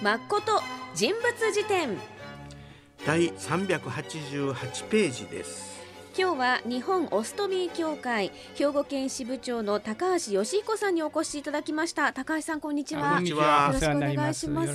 誠人物辞典第388ページです。 今日は日本オストミー協会兵庫県支部長の高橋義彦さんにお越しいただきました。高橋さん、こんにちは。 こんにちは。 よろしくお願いします。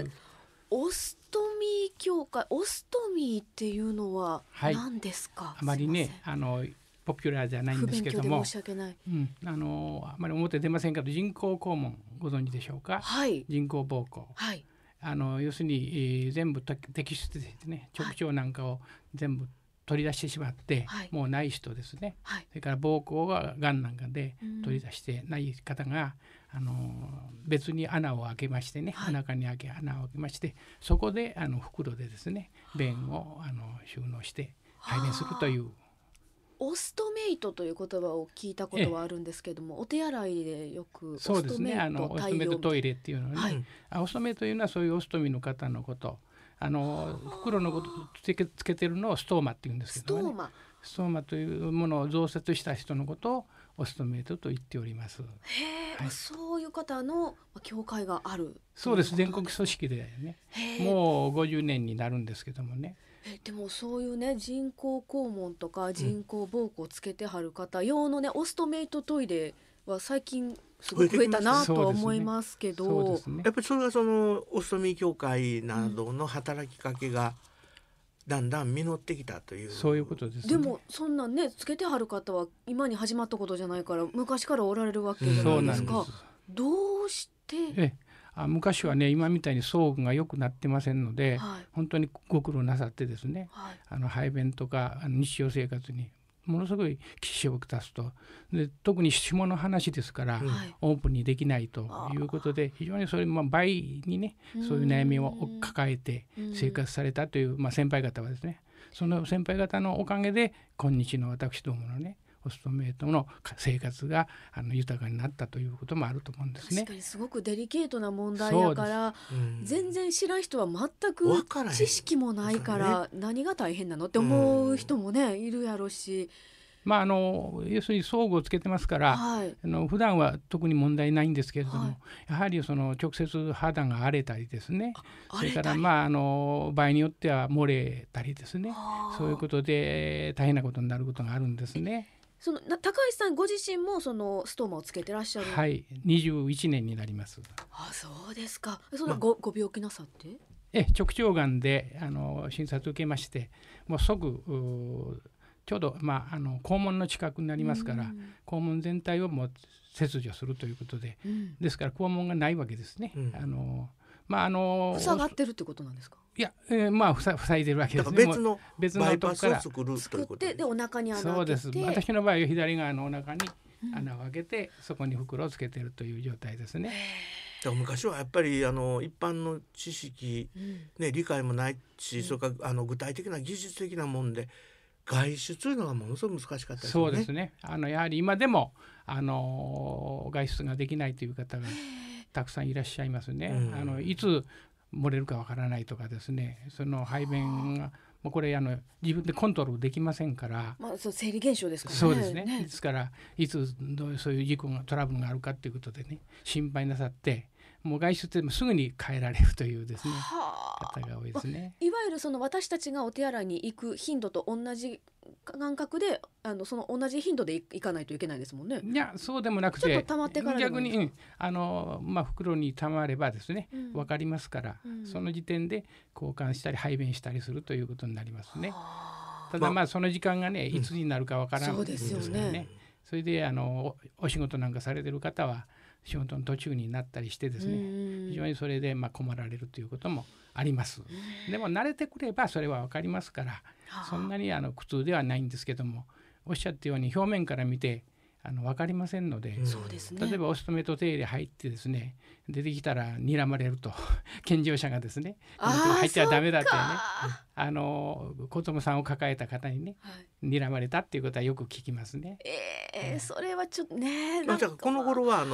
オストミー協会、オストミーっていうのは何ですか？ あまりねポピュラーじゃないんですけども、 不勉強で申し訳ない、 あまり表出ませんけど、人工肛門ご存知でしょうか？ はい、 人工膀胱、 はい、 要するに、全部摘出でね、直腸なんかを全部取り出してしまって、 はい、 もうない人ですね、 はい、 それから膀胱ががんなんかで取り出してない方が、別に穴を開けましてね、 はい、 お腹に穴を開けまして、そこで袋でですね、便を収納して排便するという。 オストメイトという言葉を聞いたことはあるんですけども、お手洗いでよくオストメイト、 オストメイトトイレっていうのはね、はい、オストメイトというのはそういうオストミーの方のこと、袋のことつけてるのをストーマっていうんですけどね、ストーマというものを増設した人のことをオストメイトと言っております。 はい、そういう方の協会がある。 そうです、全国組織でね、もう50年になるんですけどもね。 でもそういうね、人工肛門とか人工膀胱つけてはる方用のね、オストメイトトイレは最近すごく増えたなとは思いますけど、 やっぱりそれがそのオストミー協会などの働きかけがだんだん実ってきたという、 そういうことですね。 でもそんなね、つけてはる方は今に始まったことじゃないから、昔からおられるわけじゃないですか。どうして昔はね、今みたいに装具が良くなってませんので、はい、本当にご苦労なさってですね、はい、排便とか日常生活にものすごい支障をきたすと。で、特に下の話ですから、はい、オープンにできないということで、非常にそれ倍にね、そういう悩みを抱えて生活されたという、先輩方はですね、その先輩方のおかげで今日の私どものね、オストメイトの生活が豊かになったということもあると思うんですね。 確かにすごくデリケートな問題やから、全然知らん人は全く知識もないから、何が大変なのって思う人もね、いるやろし、 要するに装具をつけてますから、はい、普段は特に問題ないんですけれども、はい、やはり直接肌が荒れたりですね、それから場合によっては漏れたりですね、そういうことで大変なことになることがあるんですね。 高橋さんご自身もそのストーマをつけてらっしゃる？ はい、21年になります。 そうですか。ご病気なさって？ 直腸がんで診察を受けまして、もう即ちょうど、肛門の近くになりますから、肛門全体をもう切除するということで、ですから肛門がないわけですね。 塞がってるってことなんですか？ いや、塞いでるわけですね。 別のとこから作ってでお腹に穴を開けて。 そうです。私の場合は左側のお腹に穴を開けて、そこに袋をつけてるという状態ですね。 昔はやっぱり一般の知識、理解もないし、それから具体的な技術的なもんで外出というのがものすごく難しかったですよね。 そうですね。やはり今でも外出ができないという方がたくさんいらっしゃいますね。いつ漏れるかわからないとかですね、その排便がもうこれ自分でコントロールできませんから、 生理現象ですからね。 そうですね。ですからいつそういう事故がトラブルがあるかということでね、心配なさって、もう外出でもすぐに帰られるというですね、方が多いですね。 いわゆる私たちがお手洗いに行く頻度と同じ感覚でその同じ頻度で行かないといけないですもんね。 いや、そうでもなくて、 ちょっと溜まってからでもいいですか？ 逆に袋に溜まればですね、分かりますから、その時点で交換したり排便したりするということになりますね。ただその時間がね、いつになるか分からないですからね。それでお仕事なんかされてる方は仕事の途中になったりしてですね、非常にそれで困られるということもあります。でも慣れてくればそれは分かりますから、そんなに苦痛ではないんですけども、おっしゃったように表面から見て分かりませんので、例えばオストメイトトイレ入ってですね、出てきたら睨まれると健常者がですね、入ってはダメだってね、子供さんを抱えた方にね、睨まれたっていうことはよく聞きますね。 それはちょっとね、 この頃は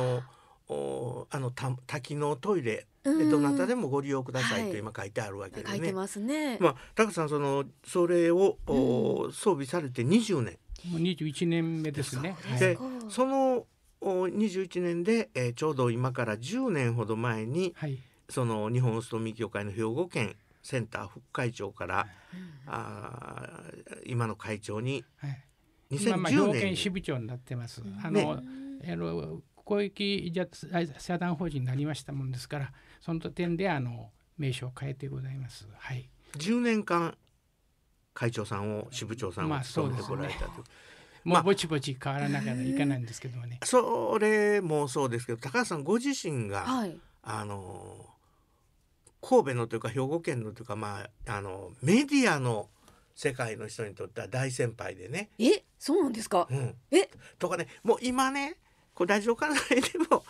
多機能トイレどなたでもご利用くださいと今書いてあるわけでね。 書いてますね。 高さん、それを装備されて20年、 もう21年目ですね。 でその21年で、ちょうど今から10年ほど前に、 その日本オストミー協会の兵庫県センター副会長から、今の会長に、 今兵庫県支部長になってます。公益社団法人になりましたもんですから、その点で名称を変えてございます。はい。 10年間会長さんを支部長さんを務めてこられたと。 もうぼちぼち変わらなきゃいかないんですけどもね。 それもそうですけど、高橋さんご自身が、神戸のというか兵庫県のというか、メディアの世界の人にとっては大先輩でね。 そうなんですか。 とかね、もう今ね、ラジオ関西でも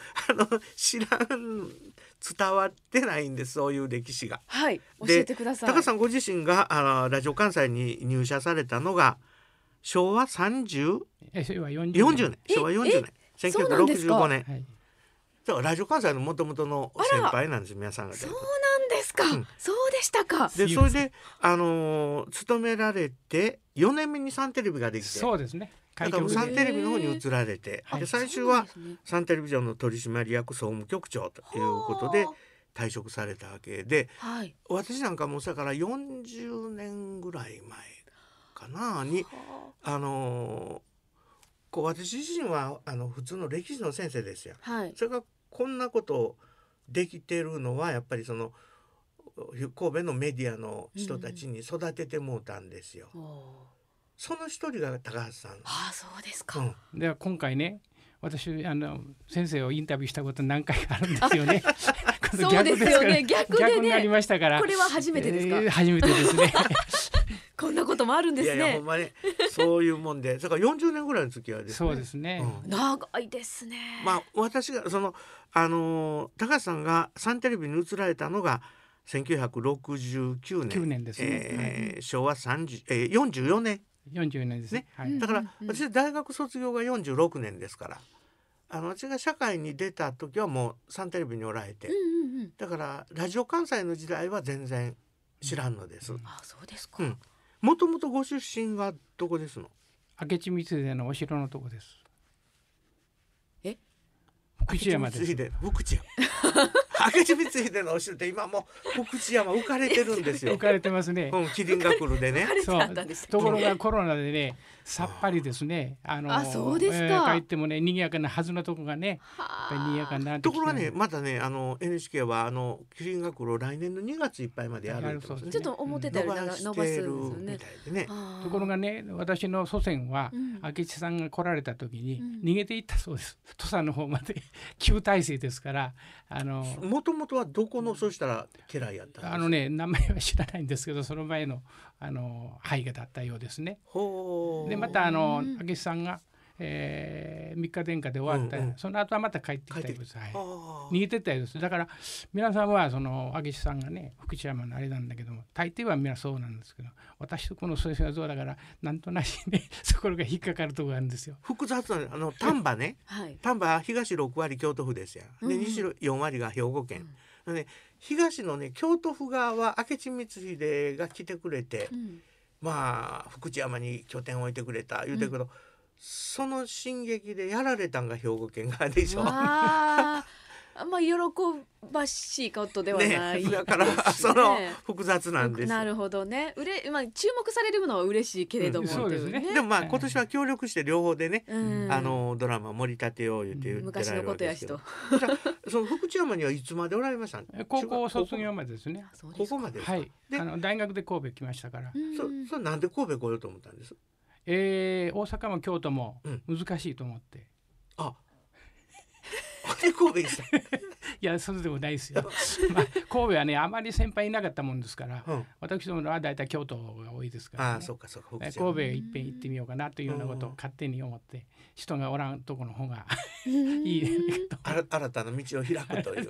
伝わってないんです、そういう歴史が。 はい、教えてください。 高橋さんご自身がラジオ関西に入社されたのが昭和40年、昭和40年、1965年。ラジオ関西のもともとの先輩なんです、皆さんが。 そうなんですか。そうでしたか。 でそれで勤められて4年目にサンテレビができて、 そうですね。 だからサンテレビの方に移られて、で最初はサンテレビジョンの取締役総務局長ということで退職されたわけで、私なんかもだから40年ぐらい前かなに私自身は普通の歴史の先生ですよ。それがこんなことできてるのはやっぱりその神戸のメディアの人たちに育ててもうたんですよ。その一人が高橋さん。 そうですか。 では今回ね、私先生をインタビューしたこと何回かあるんですよね。 そうですよね。逆でね。 逆になりましたから。 これは初めてですか。 初めてですね。 こんなこともあるんですね。 いやほんまにそういうもんで、だから40年ぐらいの付き合いですね。 そうですね。 長いですね。 私が高橋さんがサンテレビに移られたのが1969年ですね。 昭和44年。 44年ですね。 だから私大学卒業が46年ですから、私が社会に出た時はもうサンテレビにおられて、だからラジオ関西の時代は全然知らんのです。 そうですか。 もともとご出身がどこですの？ 明智光秀のお城のとこです。福知山です。 福知山。明智光秀のお城って今もう福知山浮かれてるんですよ。 浮かれてますね。 キリンが来るでね。 ところがコロナでね、さっぱりですね。 そうですか。 帰ってもね、賑やかなはずのとこがね、やっぱり賑やかになってきて。 ところがね、まだね、NHK はキリンが来る来年の2月いっぱいまでやるんですね。 ちょっと思ってたより伸ばすんですよね。 ところがね、私の祖先は明智さんが来られた時に逃げていったそうです。土佐の方まで。旧体制ですから。 もともとはどこの、そうしたら家来やったんですか？ 名前は知らないんですけど、その前の配下だったようですね。でまた明智さんが、3日殿下で終わった、その後はまた帰ってきたようです。逃げてったようです。だから皆さんは明智さんがね、福知山のあれなんだけども、大抵は皆そうなんですけど、私とこの祖先はそうだからなんとなしね、そこが引っかかるところがあるんですよ。 複雑な丹波ね、丹波東6割京都府ですよ。で西4割が兵庫県。東のね京都府側は明智光秀が来てくれて、福知山に拠点を置いてくれた言うてるけど、その進撃でやられたんが兵庫県側でしょ。 喜ばしいことではない、 だから複雑なんです。 なるほどね。注目されるのは嬉しいけれども、 そうですね。 でも今年は協力して両方でね、ドラマ盛り立てよう言って昔のことやしと。 その福知山にはいつまでおられました？ 高校卒業までですね。 ここまで。 はい。大学で神戸来ましたから。 それなんで神戸来ようと思ったんです？ 大阪も京都も難しいと思って。 神戸にした。 いや、そうでもないですよ。神戸はね、あまり先輩いなかったもんですから、私どもはだいたい京都が多いですからね。神戸へいっぺん行ってみようかなというようなことを勝手に思って、人がおらんとこの方がいいと。 新たな道を開くという。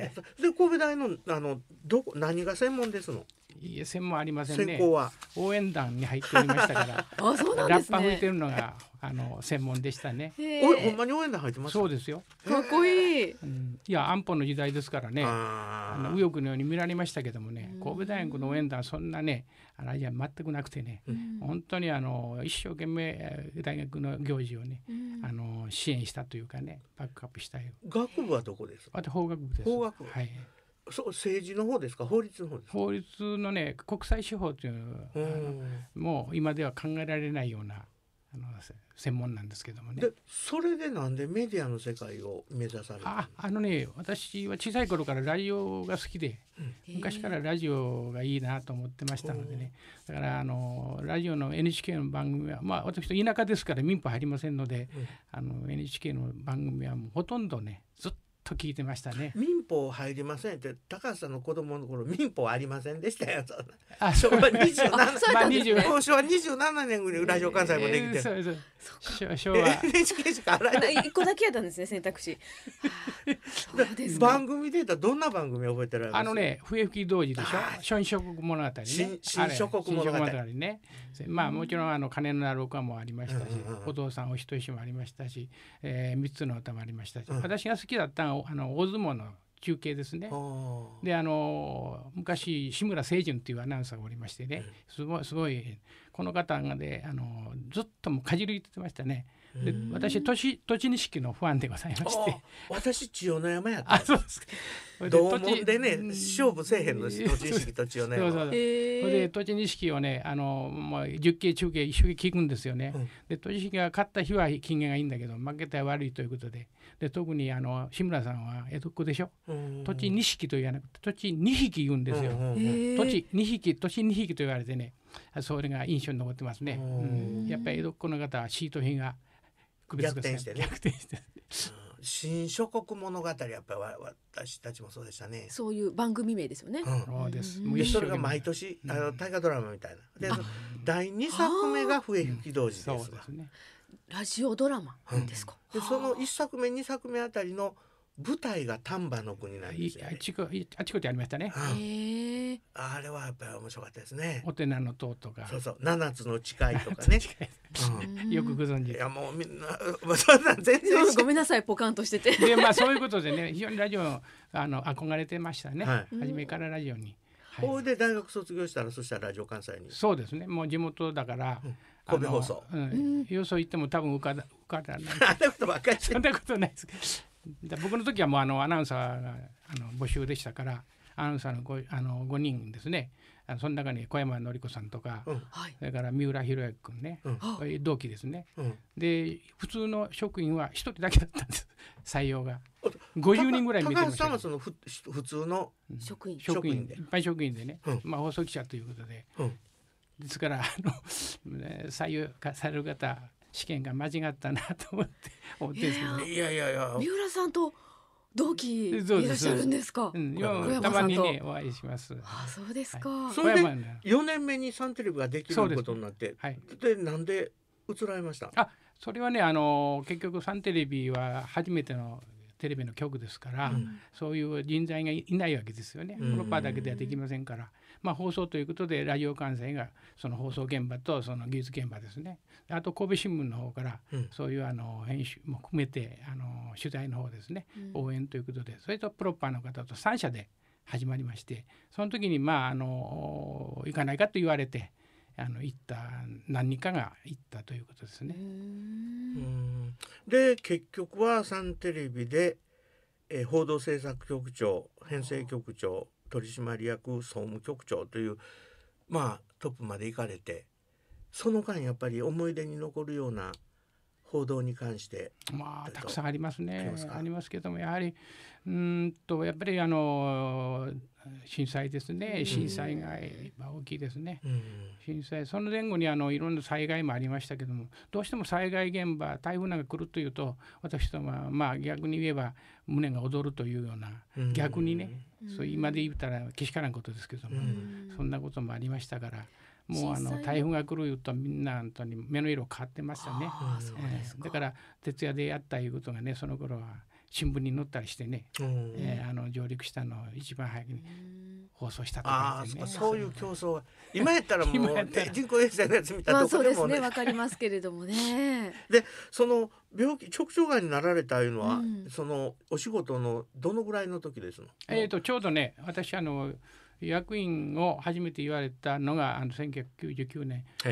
なるほどね。 で神戸大の何が専門ですの？ いえ専門ありませんね。 専攻は応援団に入っておりましたからあ、そうなんラですね。 ッパ吹いてるのが専門でしたね。 ほんまに応援団入ってますか？ そうですよ。 かっこいい。 いや安保の時代ですからね、右翼のように見られましたけどもね、神戸大学の応援団そんなねあれじゃ全くなくてね、本当に一生懸命大学の行事をね、支援したというかね、バックアップしたよ。 学部はどこですか？ 法学部です。 法学部、 はい。 そう政治の方ですか？法律の方ですか？ 法律のね国際司法というもう今では考えられないような専門なんですけどもね。 でそれでなんでメディアの世界を目指された？ 私は小さい頃からラジオが好きで、昔からラジオがいいなと思ってましたのでね、だからラジオの NHK の番組は私と田舎ですから民法入りませんので、NHK の番組はもうほとんどねずっと聞いてましたね。 民法入りませんって高橋さんの子供の頃民法ありませんでしたよ。昭和27昭和27年ぐらいラジオ関西もできてる。 昭和 NHK しかあらない。 1個だけやったんですね、選択肢。 番組で言ったらどんな番組覚えてられます？ 笛吹き童子でしょ。新諸国物語ね。 新諸国物語ね。もちろん鐘の鳴る丘もありましたし、お父さんお人よしもありましたし、三つの歌もありましたし、私が好きだったのは大相撲の中継ですね。で昔志村清純っていうアナウンサーがおりましてね、すごいこの方がねずっともかじり言ってましたね。で私栃錦のファンでございまして、 私千代の山やった。 そうですか。 同門でね勝負せえへんの栃錦と千代の山。 それで栃錦をね10期中継一生懸命聞くんですよね。で栃錦が勝った日は機嫌がいいんだけど負けたら悪いということで、特に志村さんは江戸っ子でしょ。栃錦と言わなくて栃2匹言うんですよ。栃2匹と言われてね、それが印象に残ってますね。やっぱり江戸っ子の方はシート品が逆転してね。 逆転して新諸国物語やっぱり私たちもそうでしたね。 そういう番組名ですよね。 そうです。 それが毎年大河ドラマみたいな。で第2作目が笛吹き童子ですが、 ラジオドラマですか。 でその1作目2作目あたりの舞台が丹波の国なんですよね。 あちこちありましたね。 あれはやっぱり面白かったですね。 お手名の塔とか、 そう7つの誓いとかね。 よくご存知。 いやもうみんなそんなん全然ごめんなさいポカンとしてて。 でそういうことでね非常にラジオ憧れてましたね。初めからラジオに。 これで大学卒業したらそしたらラジオ関西に。 そうですね。もう地元だから。 神戸放送。 よそ行っても多分受からない。そんなことないです。僕の時はもうアナウンサーが募集でしたから、アナウンサーの 5人ですね。その中に小山典子さんとか、それから三浦弘之君ね、同期ですね。で普通の職員は1人だけだったんです、採用が。50人ぐらい見てました。 高橋さんはその普通の職員で一般職員でね、放送記者ということで、ですから採用される方試験が間違ったなと思ってですけど、 いや三浦さんと同期いらっしゃるんですか。 たまにねお会いします。 そうですか。 それで4年目にサンテレビができることになって、でなんで移られました？ それはね結局サンテレビは初めてのテレビの局ですから、そういう人材がいないわけですよね。プロパーだけではできませんから、放送ということでラジオ関西がその放送現場とその技術現場ですね。あと神戸新聞の方からそういう編集も含めて取材の方ですね、応援ということで、それとプロパーの方と3社で始まりまして、その時に行かないかと言われて行った何人かが行ったということですね。 で結局はサンテレビで、報道制作局長、編成局長、取締役、総務局長というトップまで行かれて、その間やっぱり思い出に残るような報道に関してたくさんありますね。ありますけども、やはりやっぱり震災ですね。震災が大きいですね。震災その前後にいろんな災害もありましたけども、どうしても災害現場、台風なんか来るというと、私どもは逆に言えば胸が躍るというような、逆にね、そう今で言ったらけしからんことですけども、そんなこともありましたから、もう台風が来るとみんな本当に目の色変わってましたね。だから徹夜でやったいうことがね、その頃は新聞に載ったりしてね、上陸したのを一番早くに放送したとかですね。 そういう競争は今やったらもう人工衛星のやつ見たらどこでもね、 そうですね、わかりますけれどもね。 でその病気直腸がんになられたいうのは、そのお仕事のどのぐらいの時ですの？ ちょうどね、私役員を初めて言われたのが1999年、はい、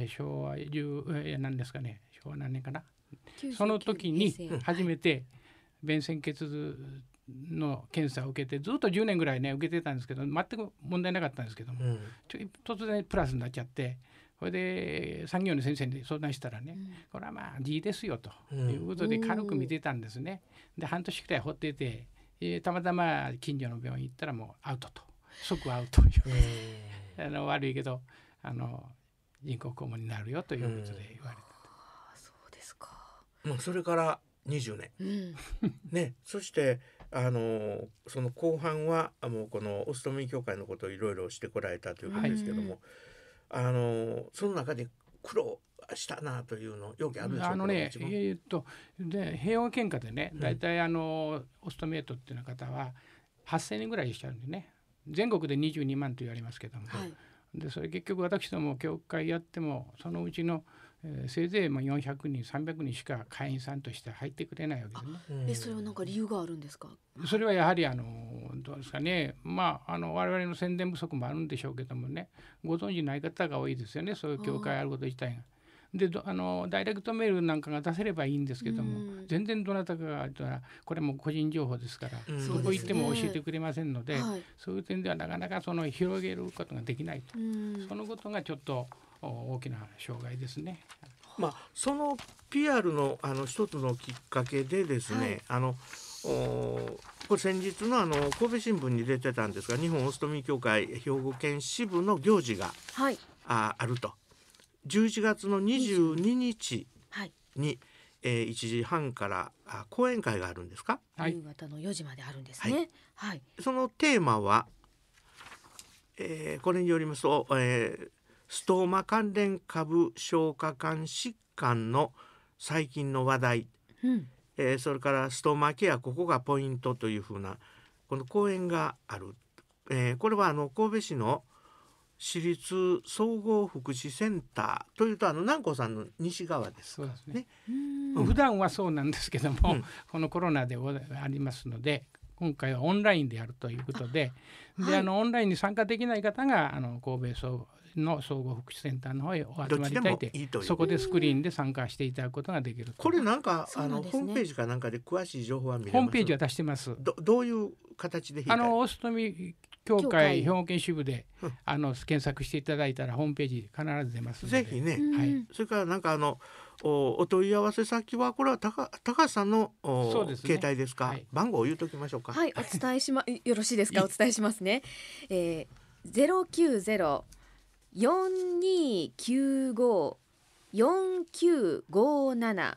昭和10何ですかね、昭和何年かな、その時に初めて便潜血の検査を受けて、ずっと10年ぐらいね受けてたんですけど、全く問題なかったんですけども、突然プラスになっちゃって、それで産業の先生に相談したらね、これはまあ G ですよということで軽く見てたんですね。で半年くらい放ってて、たまたま近所の病院行ったらもうアウトと、即アウトいう悪いけど人工肛門になるよということで言われた。 そうですか。 もうそれから20年、ね、そしてその後半はもうこのオストミー協会のことをいろいろしてこられたということですけども、その中で苦労したなというのよくあるでしょうけど、 で平和喧嘩でね、大体オストメイトっていう方は8000人ぐらいしちゃうんでね、全国で22万と言われますけども、でそれ結局私ども協会やってもそのうちのせいぜい400人300人しか会員さんとして入ってくれないわけですね。 それは何か理由があるんですか？ それはやはりどうですかね、我々の宣伝不足もあるんでしょうけどもね、ご存じない方が多いですよね、そういう協会あること自体が。でダイレクトメールなんかが出せればいいんですけども、全然どなたかがこれも個人情報ですから、どこ行っても教えてくれませんので、そういう点ではなかなか広げることができないと、そのことがちょっと大きな障害ですね。 その PR の一つのきっかけでですね、これ先日の神戸新聞に出てたんですが、日本オストミー協会兵庫県支部の行事が、あると。11月の22日に、1時半から講演会があるんですか？ 夕方の4時まであるんですね。 そのテーマは、これによりますと、ストーマ関連下部消化管疾患の最近の話題、それからストーマケア、ここがポイントというふうなこの講演がある。これは神戸市の市立総合福祉センターというと南光さんの西側です。 そうですね。普段はそうなんですけども、このコロナでありますので、今回はオンラインでやるということで、オンラインに参加できない方が神戸の総合福祉センターの方へお集まりいただいて、そこでスクリーンで参加していただくことができる。 これなんかホームページかなんかで詳しい情報は見れます？ ホームページは出してます。 どういう形でオストミ協会兵庫県支部で検索していただいたらホームページ必ず出ますので、 ぜひね、それからなんかお問い合わせ先はこれは高橋さんの、携帯ですか？番号を言うときましょうか。 お伝えしよろしいですか？お伝えしますね。090-4295-4957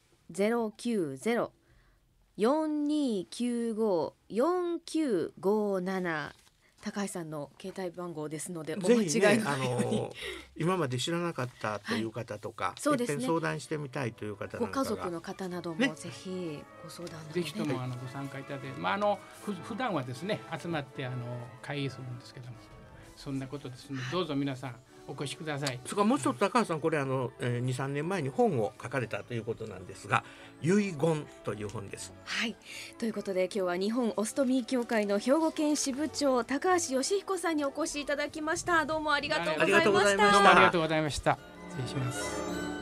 090-4295-4957、高橋さんの携帯番号ですのでお間違いないように、 今まで知らなかったという方とか、 そうですね、 相談してみたいという方なんかが、 ご家族の方などもぜひご相談ぜひともご参加いただいて、普段はですね集まって会議するんですけども、そんなことですので、どうぞ皆さんお越しください。 それからもう一つ高橋さん、これ2、3年前に本を書かれたということなんですが、遺言という本です。 ということで今日は日本オストミー協会の兵庫県支部長高橋義彦さんにお越しいただきました。どうもありがとうございました。 どうもありがとうございました。失礼します。